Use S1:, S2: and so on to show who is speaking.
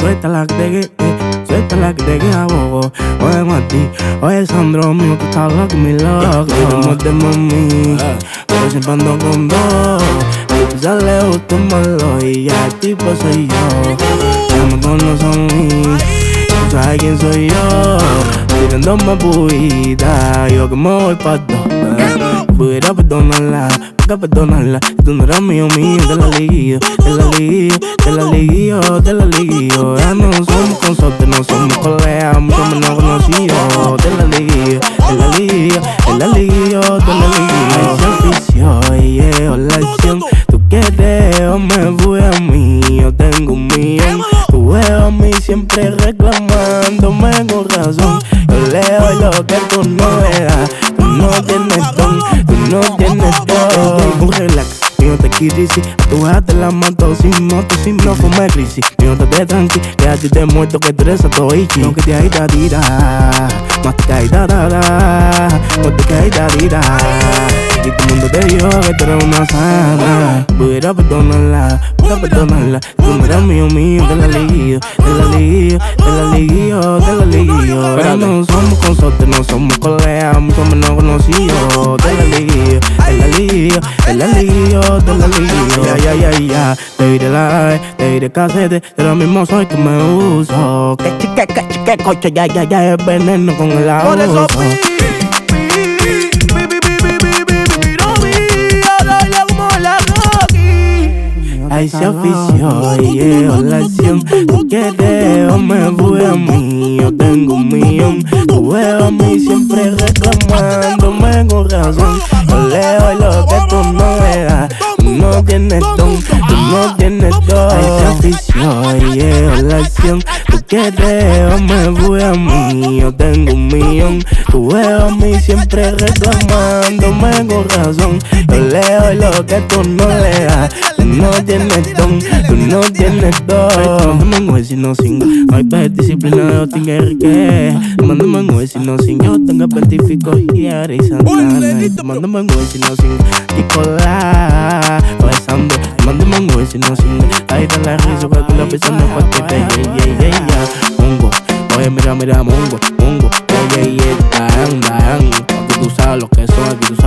S1: suéltala que te queda bobo. Oye, Mati, oye, Sandro mío, tú estás loco, mi loco. No te mami, pero siempre ando con dos. Ya le gusta un malo y ya el tipo soy yo. Ya me conoces a mí, tú sabes quién soy yo. Tirándome puita, yo que me voy pa' dos. Pudiera perdonarla, porque perdonarla. Tú no eras mío, te la liguillo, te la liguillo, te la liguillo, te la liguillo. Ya no somos consortes, no somos colegas, mucho menos conocidos. Te la liguillo, te la liguillo, te la liguillo, te la liguillo. Ese oficio y llevo la acción. Tú quieres o me fui a mí, yo tengo un millón. Tú ves a mí siempre reclamándome con razón. Yo le doy lo que tú no le das. Tú no tienes don, tú no tienes don. Un relax, mío te crisis. Tu hija te la mato sin moto, sin no fumar crisis. Mío te tranqui, que a ti te muerto que tú eres a todo ichi. No que te hay da tira, más te hay da da da, más te hay da tira. Y tu mundo te dijo que tú eres una sana. Pudiera perdonarla, tú no eras mío, te la liguillo, te la liguillo, te la liguillo, te la liguillo. Pero no somos consortes, no somos colegas, mucho menos conocidos. Te la liguillo, te la liguillo, te la liguillo, te la liguillo. Ya, te diré like, te diré casete, de lo mismo soy que me uso. Que coche, ya, es veneno con el abuso. Ahí se ofició y llevo la acción. Tú quieres o me fui a mí, yo tengo un millón. Tú ves a mí siempre reclamándome con razón. Yo le doy lo que tú no le das. Tú no tienes don, tú no tienes don. Ahí se ofició y llevo la acción. Tú quieres o me fui a mí, yo tengo un millón. Tú ves a mí siempre reclamándome con razón. Yo le doy lo que tú no le das. Tú no tienes don, tú no tienes don. Mándame un si no singo, no hay pez disciplinado, tengo que. Mándame un si no singo, yo tengo específico y ahora y Santana. Mándame un si no singo, Nicolás, oye Sandro. Mándame un si no singo, ahí está la risa que tú la pisas no pa' que te Mongo, oye mira, mongo, oye, dan, porque tú sabes lo que son, aquí tú